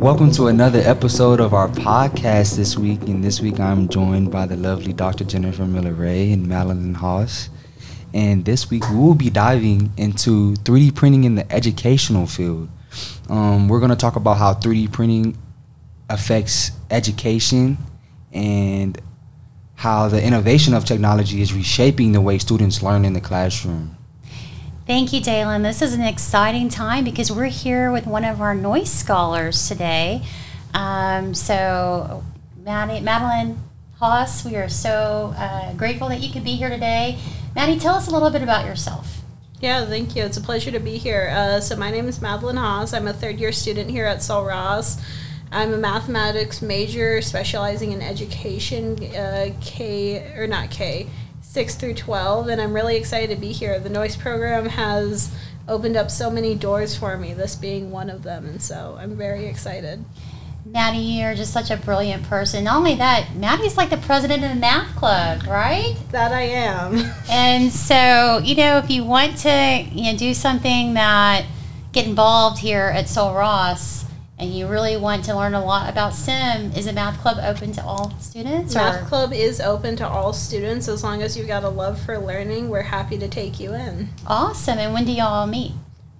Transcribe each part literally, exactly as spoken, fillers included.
Welcome to another episode of our podcast this week. And this week I'm joined by the lovely Doctor Jennifer Miller-Ray and Madeline Haas. And this week we will be diving into three D printing in the educational field. Um, we're going to talk about how three D printing affects education and how the innovation of technology is reshaping the way students learn in the classroom. Thank you, Dalen. This is an exciting time because we're here with one of our Noyce scholars today. Um, so, Maddie, Madeline Haas, we are so uh, grateful that you could be here today. Maddie, tell us a little bit about yourself. Yeah, thank you. It's a pleasure to be here. Uh, so my name is Madeline Haas. I'm a third-year student here at Sul Ross. I'm a mathematics major specializing in education, uh, K, or not K, six through twelve, and I'm really excited to be here. The Noyce program has opened up so many doors for me, this being one of them, and so I'm very excited. Maddie, you're just such a brilliant person. Not only that, Maddie's like the president of the math club, right? That I am. And so, you know, if you want to, you know, do something that get involved here at Sul Ross, and you really want to learn a lot about STEM, is the Math Club open to all students? Math or? Club is open to all students. As long as you've got a love for learning, we're happy to take you in. Awesome. And when do y'all meet?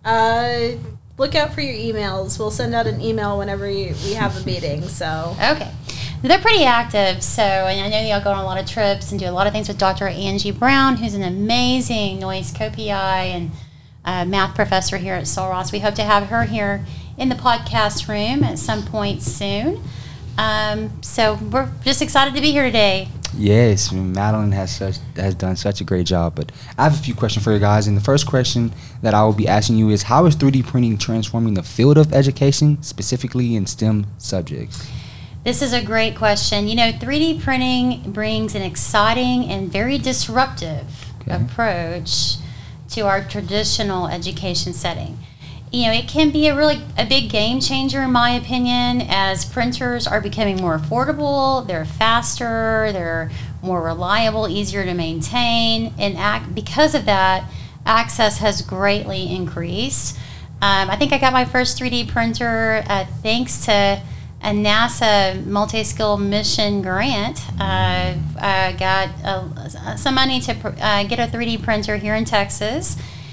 Uh, look out for your emails. We'll send out an email whenever you, we have a meeting. So Okay. They're pretty active, so, and I know y'all go on a lot of trips and do a lot of things with Doctor Angie Brown, who's an amazing Noyce co-P I and uh, math professor here at Sul Ross. We hope to have her here in the podcast room at some point soon. Um, so we're just excited to be here today. Yes, Madeline has such has done such a great job. But I have a few questions for you guys. And the first question that I will be asking you is, how is three D printing transforming the field of education, specifically in STEM subjects? This is a great question. You know, three D printing brings an exciting and very disruptive Okay. approach to our traditional education setting. You know, it can be a really a big game changer, in my opinion, as printers are becoming more affordable, they're faster, they're more reliable, easier to maintain, and act, because of that, access has greatly increased. Um, I think I got my first three D printer uh, thanks to a NASA multi-skill mission grant. Uh, I got uh, some money to pr- uh, get a three D printer here in Texas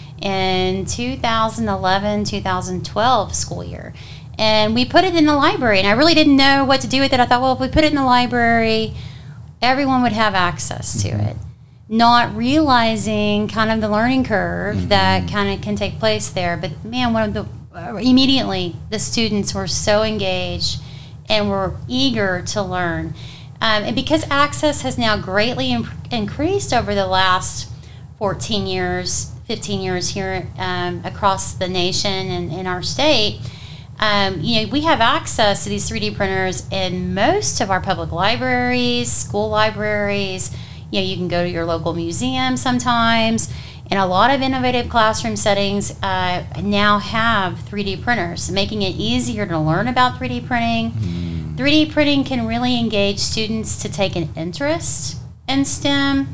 in two thousand eleven two thousand twelve school year. And we put it in the library, and I really didn't know what to do with it. I thought, well, if we put it in the library, everyone would have access to it. Not realizing kind of the learning curve mm-hmm. that kind of can take place there. But man, one of the uh, immediately the students were so engaged and were eager to learn. Um, and because access has now greatly imp- increased over the last fourteen years, fifteen years here um, across the nation and in our state, um, you know, we have access to these three D printers in most of our public libraries, school libraries. You know, you can go to your local museum sometimes. And a lot of innovative classroom settings uh, now have three D printers, making it easier to learn about three D printing. Mm. three D printing can really engage students to take an interest in STEM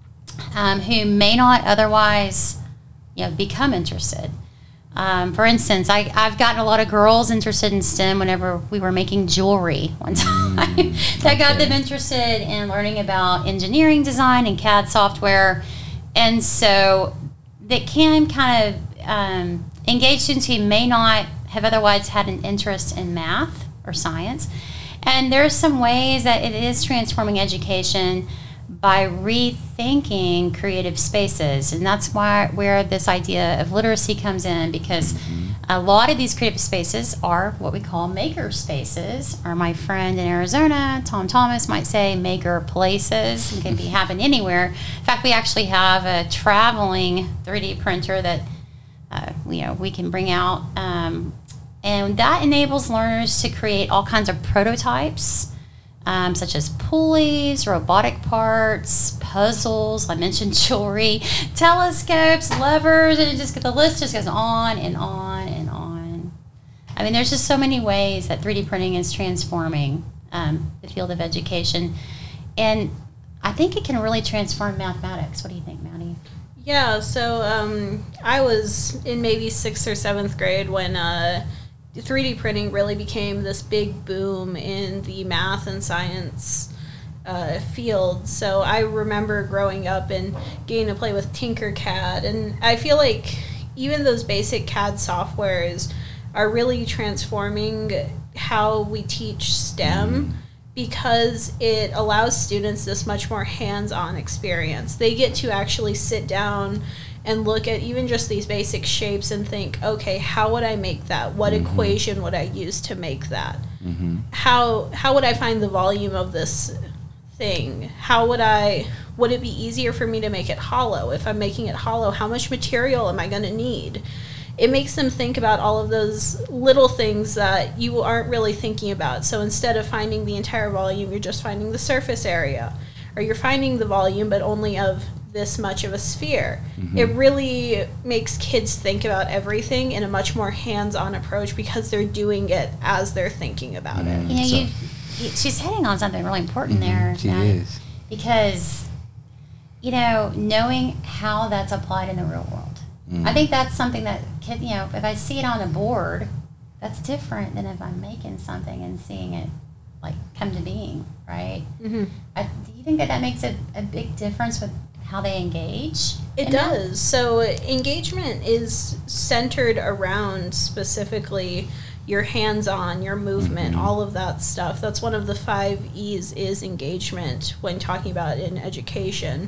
um, who may not otherwise, you know, become interested. Um, for instance, I, I've gotten a lot of girls interested in STEM whenever we were making jewelry one time. Mm, that okay. got them interested in learning about engineering design and C A D software. And so that can kind of um, engage students who may not have otherwise had an interest in math or science. And there's some ways that it is transforming education by rethinking creative spaces. And that's why where this idea of literacy comes in, because mm-hmm. a lot of these creative spaces are what we call maker spaces, or my friend in Arizona, Tom Thomas, might say maker places. It can be happen anywhere. In fact, we actually have a traveling three D printer that uh, you know we can bring out, um, and that enables learners to create all kinds of prototypes, Um, such as pulleys, robotic parts, puzzles, I mentioned jewelry, telescopes, levers, and it just the list just goes on and on and on. I mean, there's just so many ways that three D printing is transforming um, the field of education. And I think it can really transform mathematics. What do you think, Maddie? Yeah, so um, I was in maybe sixth or seventh grade when uh, three D printing really became this big boom in the math and science uh, field. So I remember growing up and getting to play with Tinkercad, and I feel like even those basic C A D softwares are really transforming how we teach STEM, mm-hmm. because it allows students this much more hands-on experience. They get to actually sit down and look at even just these basic shapes and think, okay, how would I make that? What mm-hmm. equation would I use to make that? Mm-hmm. How how would I find the volume of this thing? How would I, would it be easier for me to make it hollow? If I'm making it hollow, how much material am I going to need? It makes them think about all of those little things that you aren't really thinking about. So instead of finding the entire volume, you're just finding the surface area. Or you're finding the volume, but only of this much of a sphere. Mm-hmm. It really makes kids think about everything in a much more hands-on approach because they're doing it as they're thinking about mm-hmm. it. You know, so, you, you, she's hitting on something really important mm-hmm, there. She Maddie, is. Because, you know, knowing how that's applied in the real world. Mm-hmm. I think that's something that, kid, you know, if I see it on a board, that's different than if I'm making something and seeing it like come to being, right? Mm-hmm. I, do you think that that makes a, a big difference with how they engage? It does. That? So engagement is centered around specifically your hands-on, your movement, mm-hmm. all of that stuff. That's one of the five E's is engagement when talking about in education.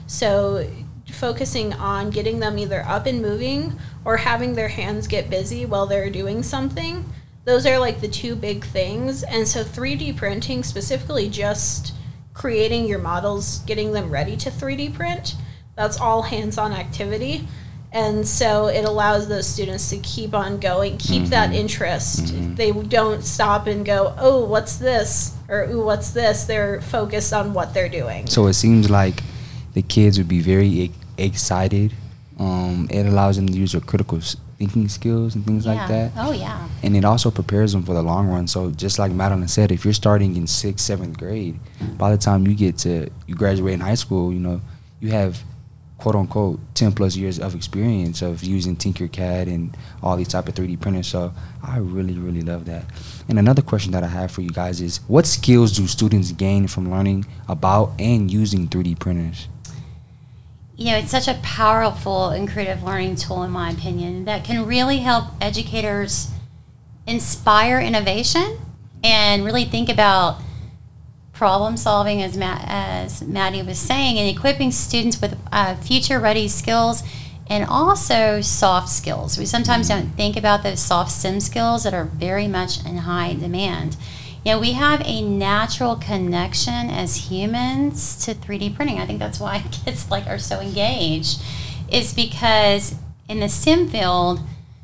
So focusing on getting them either up and moving or having their hands get busy while they're doing something. Those are like the two big things. And so three D printing, specifically just creating your models, getting them ready to three D print, that's all hands-on activity. And so it allows those students to keep on going, keep mm-hmm. that interest. Mm-hmm. They don't stop and go, oh, what's this? Or, ooh, what's this? They're focused on what they're doing. So it seems like the kids would be very e- excited. Um, it allows them to use their critical thinking skills and things yeah. like that. Oh, yeah. And it also prepares them for the long run. So just like Madeline said, if you're starting in sixth, seventh grade, by the time you get to, you graduate in high school, you know, you have, quote unquote, ten plus years of experience of using Tinkercad and all these type of three D printers. So I really, really love that. And another question that I have for you guys is, what skills do students gain from learning about and using three D printers? You know, it's such a powerful and creative learning tool, in my opinion, that can really help educators inspire innovation and really think about problem solving, as Matt, as Maddie was saying, and equipping students with uh, future-ready skills and also soft skills. We sometimes don't think about those soft STEM skills that are very much in high demand. You know, we have a natural connection as humans to three D printing. I think that's why kids like are so engaged, is because in the STEM field,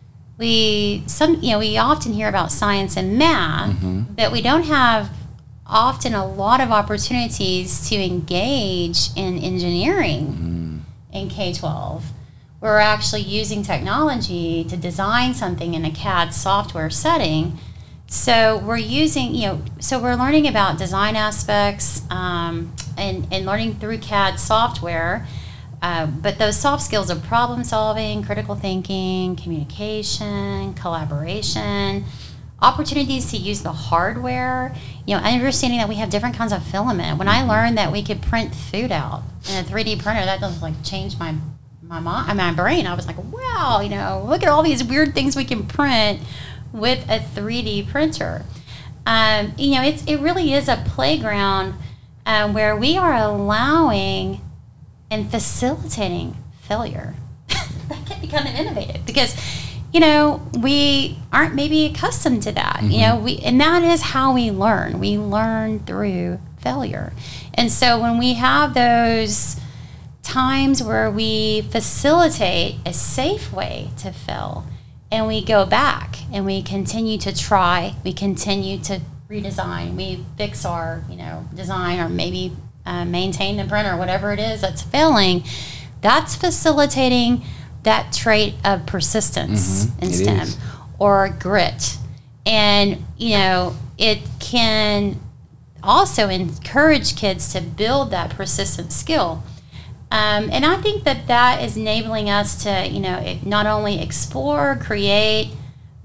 we some you know we often hear about science and math, mm-hmm. but we don't have often a lot of opportunities to engage in engineering mm. in K twelve. We're actually using technology to design something in a C A D software setting. So we're using, you know, so we're learning about design aspects um, and, and learning through C A D software. Uh, but those soft skills of problem solving, critical thinking, communication, collaboration, opportunities to use the hardware, you know, understanding that we have different kinds of filament. When I learned that we could print food out in a three D printer, that just like changed my my mind, my brain. I was like, wow, you know, look at all these weird things we can print with a three D printer. Um, you know, it's it really is a playground um, where we are allowing and facilitating failure. That can become innovative because, you know, we aren't maybe accustomed to that. Mm-hmm. You know, we and that is how we learn. We learn through failure. And so when we have those times where we facilitate a safe way to fail, and we go back and we continue to try, we continue to redesign, we fix our, you know, design or maybe uh, maintain the printer, whatever it is that's failing, that's facilitating that trait of persistence mm-hmm. in it STEM is. Or grit. And, you know, it can also encourage kids to build that persistent skill. Um, and I think that that is enabling us to, you know, not only explore, create,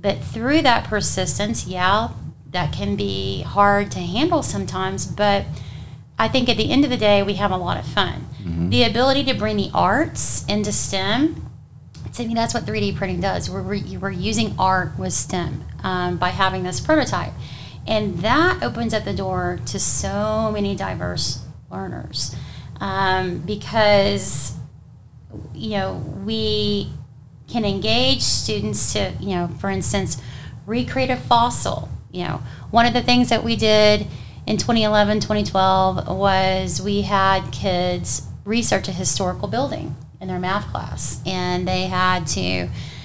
but through that persistence, yeah, that can be hard to handle sometimes, but I think at the end of the day, we have a lot of fun. Mm-hmm. The ability to bring the arts into STEM, to me, that's what three D printing does. We're, we're using art with STEM um, by having this prototype. And that opens up the door to so many diverse learners um, because, you know, we can engage students to, you know, for instance, recreate a fossil. You know, one of the things that we did in twenty eleven, twenty twelve was we had kids research a historical building in their math class, and they had to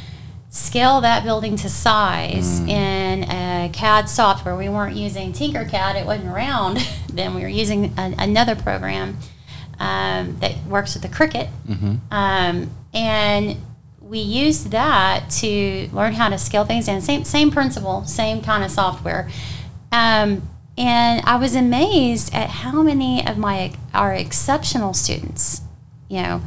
scale that building to size mm. in a C A D software. We weren't using Tinkercad, it wasn't around then. We were using a, another program um, that works with the Cricut. Mm-hmm. Um, and we used that to learn how to scale things down. Same, same principle, same kind of software. Um, and I was amazed at how many of my our exceptional students, you know,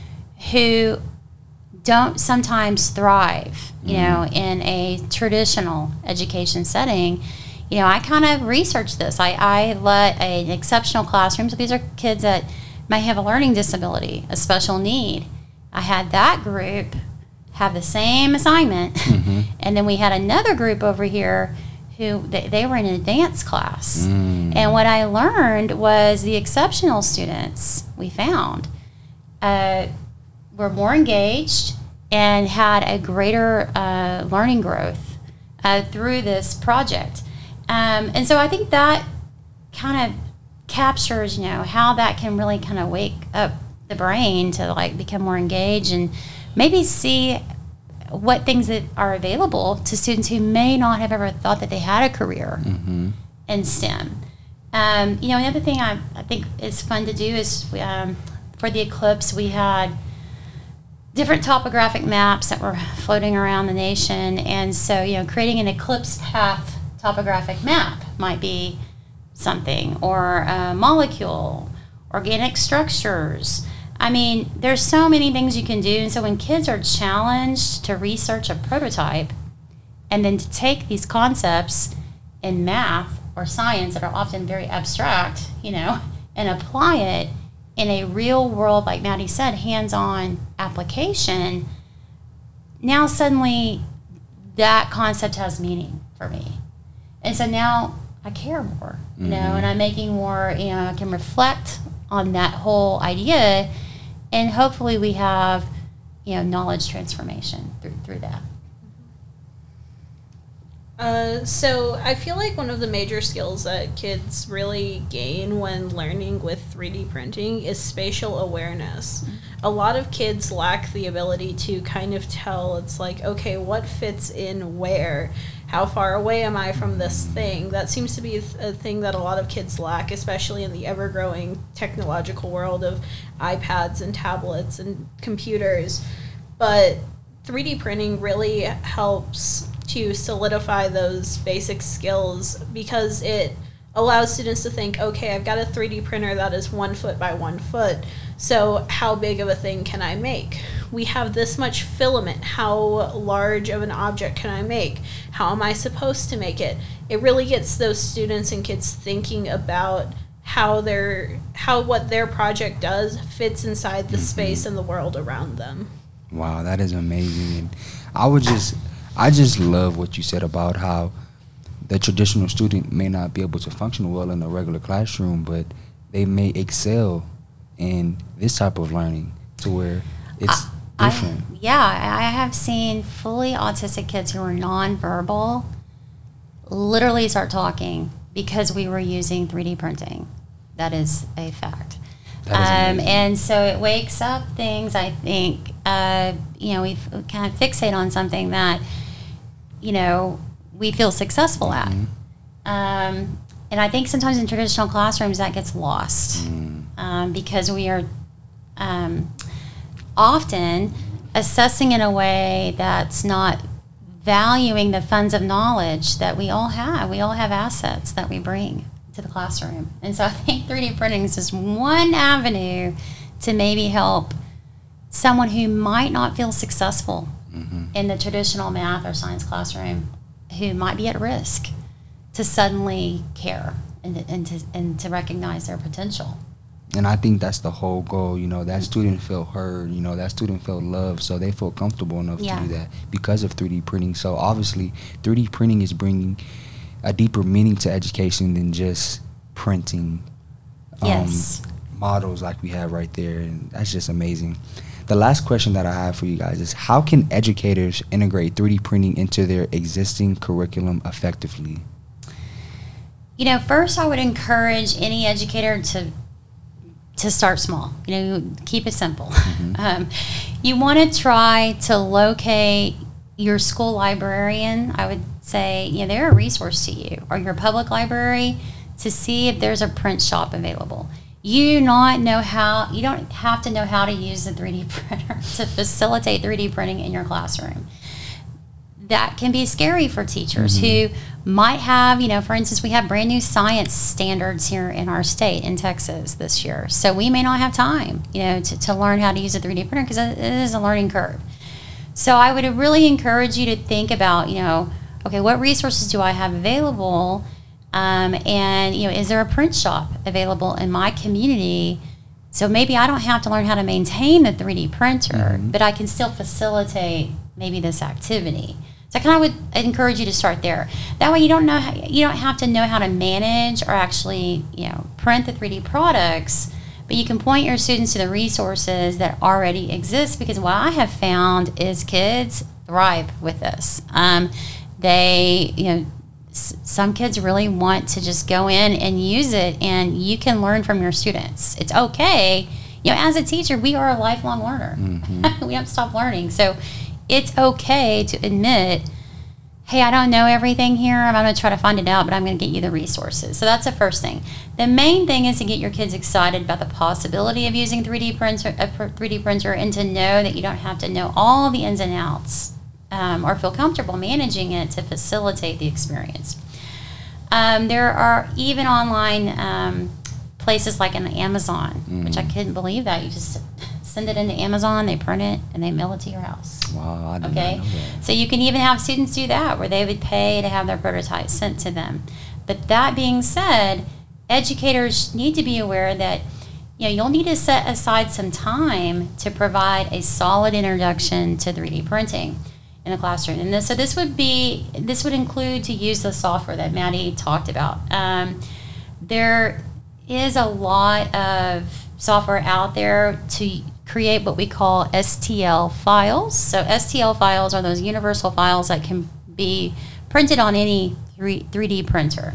who don't sometimes thrive, you know, in a traditional education setting. You know, I kind of researched this. I, I let a, an exceptional classroom, so these are kids that may have a learning disability, a special need. I had that group have the same assignment, mm-hmm. and then we had another group over here who, they, they were in an advanced class. Mm. And what I learned was the exceptional students we found uh, were more engaged and had a greater uh, learning growth uh, through this project. Um, and so I think that kind of captures, you know, how that can really kind of wake up the brain to like become more engaged and maybe see what things that are available to students who may not have ever thought that they had a career mm-hmm. in STEM. Um, you know, another thing I, I think is fun to do is um, for the Eclipse, we had different topographic maps that were floating around the nation. And so, you know, creating an eclipse path topographic map might be something, or a molecule, organic structures. I mean, there's so many things you can do. And so when kids are challenged to research a prototype and then to take these concepts in math or science that are often very abstract, you know, and apply it in a real world, like Maddie said, hands-on application, now suddenly that concept has meaning for me. And so now I care more, you mm-hmm. know, and I'm making more, you know, I can reflect on that whole idea, and hopefully we have, you know, knowledge transformation through through that. Uh, so I feel like one of the major skills that kids really gain when learning with three D printing is spatial awareness. Mm-hmm. A lot of kids lack the ability to kind of tell, it's like, okay, what fits in where? How far away am I from this thing? That seems to be a thing that a lot of kids lack, especially in the ever-growing technological world of iPads and tablets and computers. But three D printing really helps to solidify those basic skills because it allows students to think, okay, I've got a three D printer that is one foot by one foot, so how big of a thing can I make? We have this much filament, how large of an object can I make? How am I supposed to make it? It really gets those students and kids thinking about how their how what their project does fits inside the mm-hmm. space and the world around them. Wow, that is amazing. And I would just I just love what you said about how the traditional student may not be able to function well in a regular classroom, but they may excel in this type of learning to where it's I, different. I, yeah, I have seen fully autistic kids who are nonverbal literally start talking because we were using three D printing. That is a fact. Um, and so it wakes up things, I think, uh, you know, we kind of fixate on something that, you know, we feel successful at. Mm-hmm. Um, and I think sometimes in traditional classrooms that gets lost mm. um, because we are um, often assessing in a way that's not valuing the funds of knowledge that we all have. We all have assets that we bring to the classroom. And so I think three D printing is just one avenue to maybe help someone who might not feel successful mm-hmm. in the traditional math or science classroom who might be at risk to suddenly care and, and, to, and to recognize their potential. And I think that's the whole goal, you know, that student felt heard, you know, that student felt loved, so they feel comfortable enough yeah. to do that because of three D printing. So obviously, three D printing is bringing a deeper meaning to education than just printing um, yes. models like we have right there, and that's just amazing. The last question that I have for you guys is, how can educators integrate three D printing into their existing curriculum effectively? You know, first I would encourage any educator to to start small. You know, keep it simple. Mm-hmm. Um, you want to try to locate your school librarian. I would say, you know, they're a resource to you, or your public library, to see if there's a print shop available. You not know how. You don't have to know how to use the three D printer to facilitate three D printing in your classroom. That can be scary for teachers mm-hmm. who might have, you know, for instance, we have brand new science standards here in our state, in Texas, this year. So we may not have time, you know, to, to learn how to use a three D printer because it is a learning curve. So I would really encourage you to think about, you know, okay, what resources do I have available? Um, and, you know, is there a print shop available in my community? So maybe I don't have to learn how to maintain the three D printer, mm-hmm. but I can still facilitate maybe this activity. So I kind of would encourage you to start there. That way you don't know how, you don't have to know how to manage or actually, you know, print the three D products, but you can point your students to the resources that already exist, because what I have found is kids thrive with this. Um, they, you know, s- some kids really want to just go in and use it, and you can learn from your students. It's okay. You know, as a teacher, we are a lifelong learner. Mm-hmm. We don't stop learning. So it's okay to admit, hey, I don't know everything here. I'm going to try to find it out, but I'm going to get you the resources. So that's the first thing. The main thing is to get your kids excited about the possibility of using three D printer, a three D printer, and to know that you don't have to know all the ins and outs um, or feel comfortable managing it to facilitate the experience. Um, there are even online um, places like an Amazon, mm. which I couldn't believe that. You just send it into Amazon, they print it, and they mail it to your house. Wow, I didn't okay? know that. So you can even have students do that, where they would pay to have their prototypes sent to them. But that being said, educators need to be aware that, you know, you'll need to set aside some time to provide a solid introduction to three D printing in a classroom. And this, so this would be, this would include to use the software that Maddie talked about. Um, there is a lot of software out there to create what we call S T L files. So S T L files are those universal files that can be printed on any three D printer.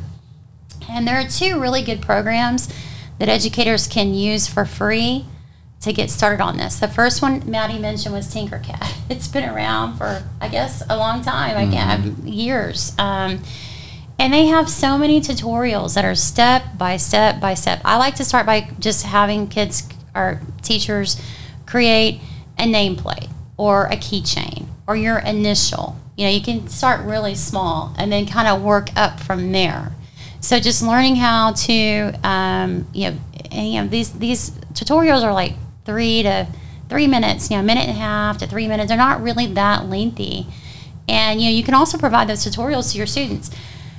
And there are two really good programs that educators can use for free to get started on this. The first one Maddie mentioned was Tinkercad. It's been around for, I guess, a long time, I mm-hmm. years. Um, and they have so many tutorials that are step by step by step. I like to start by just having kids or teachers create a nameplate or a keychain or your initial. You know, you can start really small and then kind of work up from there. So just learning how to, um, you know, and, you know, these these tutorials are like three to three minutes, you know, a minute and a half to three minutes. They're not really that lengthy, and you know, you can also provide those tutorials to your students.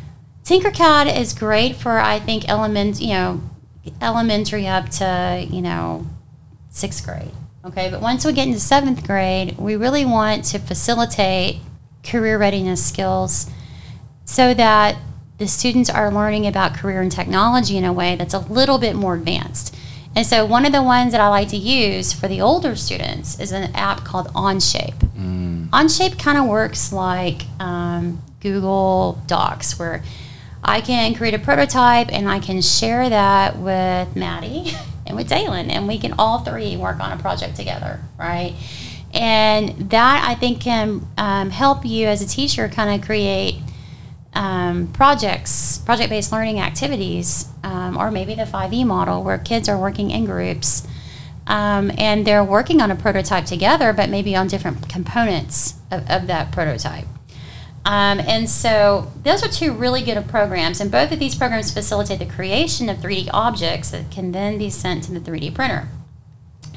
Tinkercad is great for, I think, element, you know, elementary up to, you know, sixth grade. Okay, but once we get into seventh grade, we really want to facilitate career readiness skills so that the students are learning about career and technology in a way that's a little bit more advanced. And so one of the ones that I like to use for the older students is an app called Onshape. Mm. Onshape kind of works like um, Google Docs, where I can create a prototype and I can share that with Maddie and with Dalen, and we can all three work on a project together, right? And that, I think, can um, help you as a teacher kind of create um, projects, project-based learning activities, um, or maybe the five E model, where kids are working in groups um, and they're working on a prototype together, but maybe on different components of, of that prototype. Um, and so those are two really good programs, and both of these programs facilitate the creation of three D objects that can then be sent to the three D printer.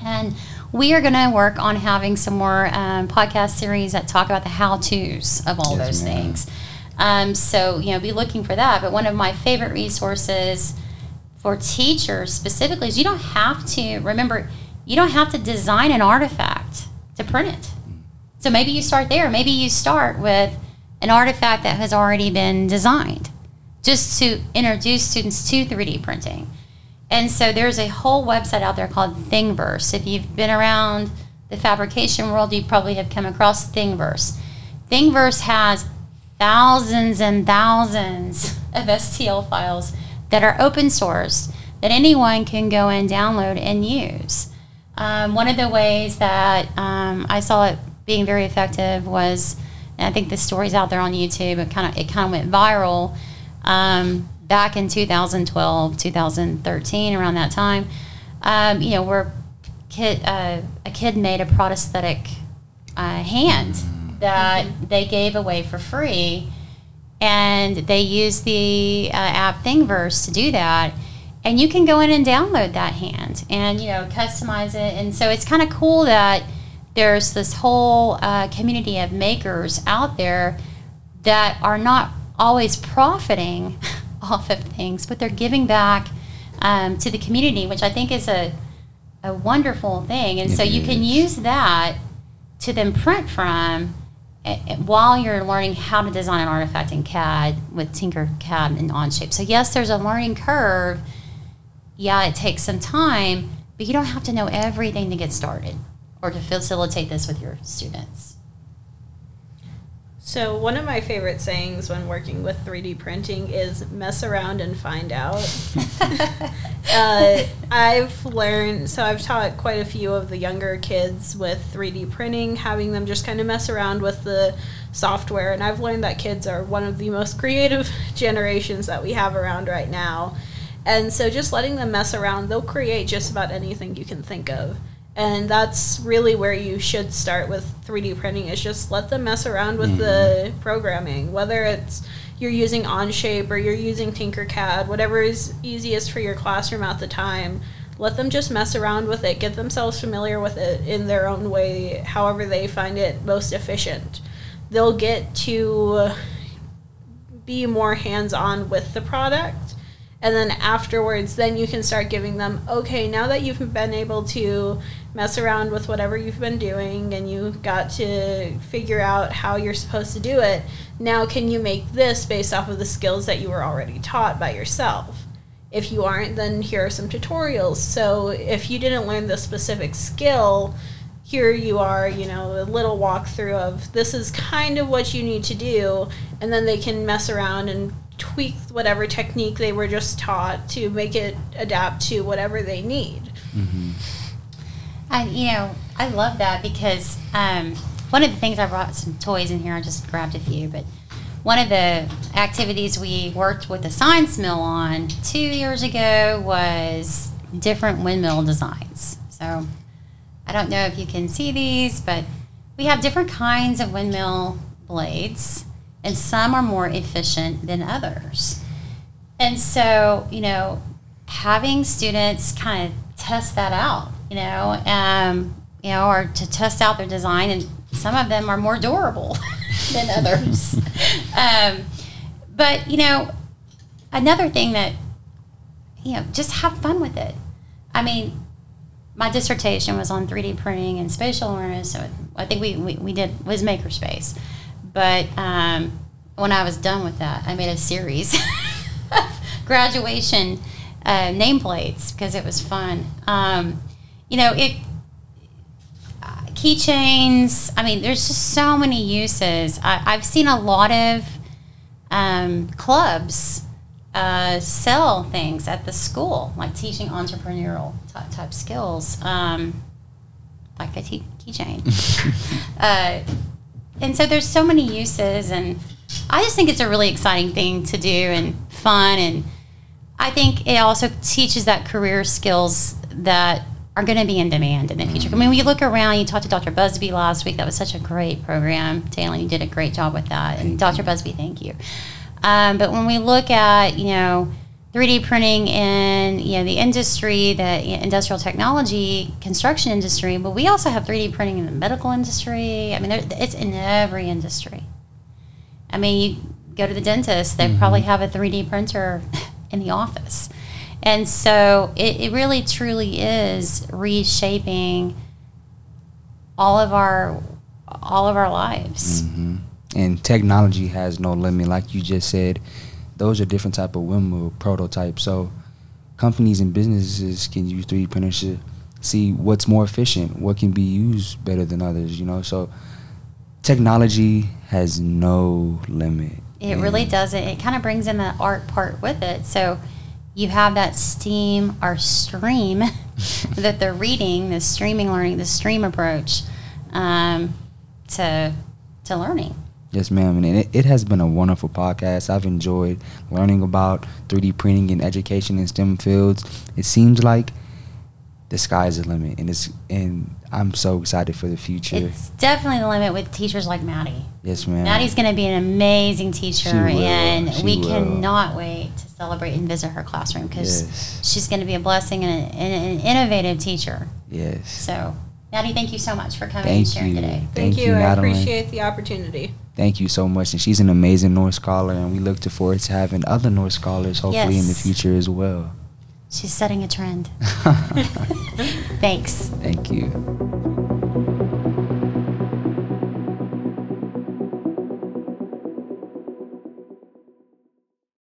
And we are going to work on having some more um, podcast series that talk about the how-tos of all Yes, those ma'am. things. Um, so, you know, be looking for that. But one of my favorite resources for teachers specifically is you don't have to, remember, you don't have to design an artifact to print it. So maybe you start there. Maybe you start with an artifact that has already been designed just to introduce students to three D printing. And so there's a whole website out there called Thingiverse. If you've been around the fabrication world, you probably have come across Thingiverse. Thingiverse has thousands and thousands of S T L files that are open source that anyone can go and download and use. Um, one of the ways that um, I saw it being very effective was, and I think this story's out there on YouTube, it kind of it kind of went viral um, back in two thousand twelve, two thousand thirteen, around that time. Um, you know, where kid, uh, a kid made a prosthetic uh, hand that mm-hmm. they gave away for free, and they used the uh, app Thingiverse to do that. And you can go in and download that hand and, you know, customize it. And so it's kind of cool that there's this whole uh, community of makers out there that are not always profiting off of things, but they're giving back um, to the community, which I think is a, a wonderful thing. And It so you is. can use that to then print from uh, while you're learning how to design an artifact in C A D with Tinkercad and Onshape. So yes, there's a learning curve. Yeah, it takes some time, but you don't have to know everything to get started or to facilitate this with your students. So one of my favorite sayings when working with three D printing is mess around and find out. uh, I've learned, so I've taught quite a few of the younger kids with three D printing, having them just kind of mess around with the software. And I've learned that kids are one of the most creative generations that we have around right now. And so just letting them mess around, they'll create just about anything you can think of. And that's really where you should start with three D printing, is just let them mess around with mm-hmm. the programming, whether it's you're using Onshape or you're using Tinkercad, whatever is easiest for your classroom at the time. Let them just mess around with it, get themselves familiar with it in their own way, however they find it most efficient. They'll get to be more hands-on with the product. And then afterwards, then you can start giving them, okay, now that you've been able to mess around with whatever you've been doing and you got to figure out how you're supposed to do it, now can you make this based off of the skills that you were already taught by yourself? If you aren't, then here are some tutorials. So if you didn't learn the specific skill, here you are, you know, a little walkthrough of this is kind of what you need to do, and then they can mess around and tweak whatever technique they were just taught to make it adapt to whatever they need. Mm-hmm. And, you know, I love that because um, one of the things, I brought some toys in here, I just grabbed a few, but one of the activities we worked with the Science Mill on two years ago was different windmill designs. So I don't know if you can see these, but we have different kinds of windmill blades, and some are more efficient than others. And so, you know, having students kind of test that out, you know, um, you know, or to test out their design, and some of them are more durable than others. um, but, you know, another thing that, you know, just have fun with it. I mean, my dissertation was on three D printing and spatial awareness, so I think we, we, we did was Makerspace. But um, when I was done with that, I made a series of graduation uh, nameplates because it was fun. Um, you know, it uh, keychains. I mean, there's just so many uses. I, I've seen a lot of um, clubs uh, sell things at the school, like teaching entrepreneurial type, type skills, um, like a key, keychain. uh, And so there's so many uses, and I just think it's a really exciting thing to do and fun, and I think it also teaches that career skills that are going to be in demand in the future. I mean, when you look around, you talked to Doctor Busby last week. That was such a great program. Taylor, you did a great job with that. And Doctor Busby, thank you. Um, but when we look at, you know, three D printing in, you know, the industry, the you know, industrial technology, construction industry, but we also have three D printing in the medical industry. I mean, there, it's in every industry. I mean, you go to the dentist, they mm-hmm. probably have a three D printer in the office. And so it, it really truly is reshaping all of our all of our lives. Mm-hmm. And technology has no limit. Like you just said, those are different type of windmill prototypes. So companies and businesses can use three D printers to see what's more efficient, what can be used better than others, you know. So technology has no limit. It and really doesn't. It kind of brings in the art part with it. So you have that STEAM or STREAM that they're reading, the streaming learning, the STREAM approach um, to to learning. Yes, ma'am. And it, it has been a wonderful podcast. I've enjoyed learning about three D printing in education in STEM fields. It seems like the sky's the limit, and it's and I'm so excited for the future. It's definitely the limit with teachers like Maddie. Yes, ma'am. Maddie's going to be an amazing teacher, She will. and She we will. cannot wait to celebrate and visit her classroom because Yes. she's going to be a blessing and, a, and an innovative teacher. Yes. So, Maddie, thank you so much for coming Thank and sharing you. today. Thank, Thank you. you, I Madeline. appreciate the opportunity. Thank you so much. And she's an amazing North Scholar, and we look to forward to having other North Scholars hopefully in the Yes. future as well. She's setting a trend. Thanks. Thank you.